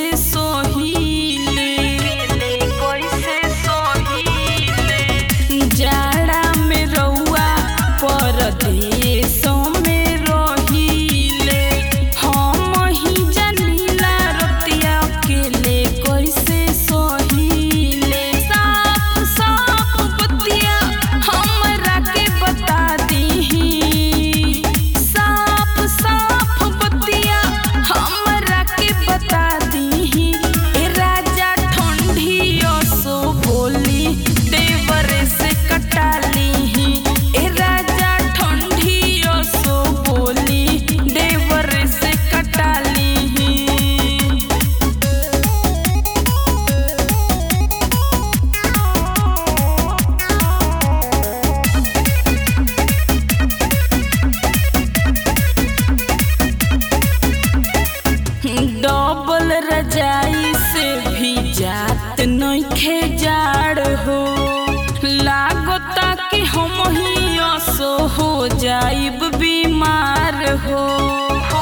सोहिले जाड़ा में रउआ परदेशों में रहिले हम ही जनीला रतिया अकेले कैसे सोहिले साफ साफ बतिया हमरा के बता दीही साफ साफ बतिया हमरा के बता दीही ए राजा ठंडियो सो बोली देवर से कटा लीही ए राजा ठंडियो सो बोली देवर से कटा लीही। डबल रजाई से भी जात नइखे जाड़ हो लागता कि हम ही असो हो जाइब बीमार हो।